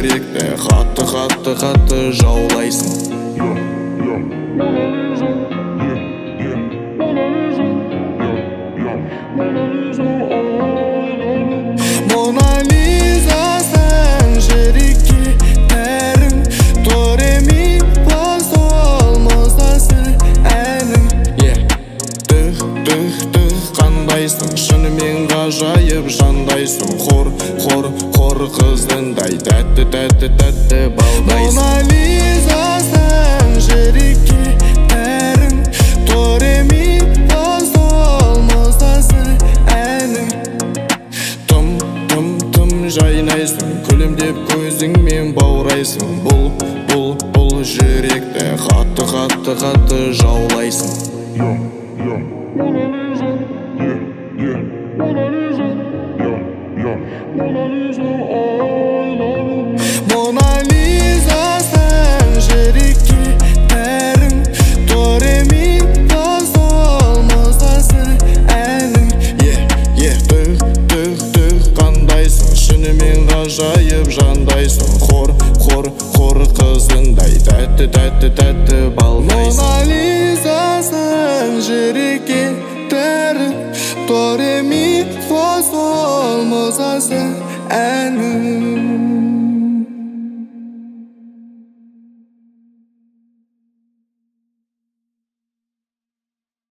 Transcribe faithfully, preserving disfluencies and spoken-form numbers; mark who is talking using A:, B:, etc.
A: жүректі қатты қатты қатты жаулайсың. Мона Лизасың жүрекке тәрің, до ре ми фа сол мазасы әнің. Түх түх түх қандайсың, шынымен ғажайып жандайсың. Хор хор хор қыздыңдай тәтті тәтті тәтті балдайсың. Мона Лизасың жүрекке тәрің, до ре ми фа сол мазасы әнің. Тым тым тым жайнайсың, күлімдеп көзіңмен баурайсың. Бұл бұл бұл жүректі қатты қатты қатты жаулайсың. Мона Лизасың жүрекке тәрің, до ре ми фа сол мазасы әнің. Түх түх түх қандайсың, шынымен ғажайып жандайсың. Хор хор хор қызындай тәтті тәтті тәтті балдайсың. Мона Лизасың жүрекке тәрің, до ре ми фа сол мазасы әнің.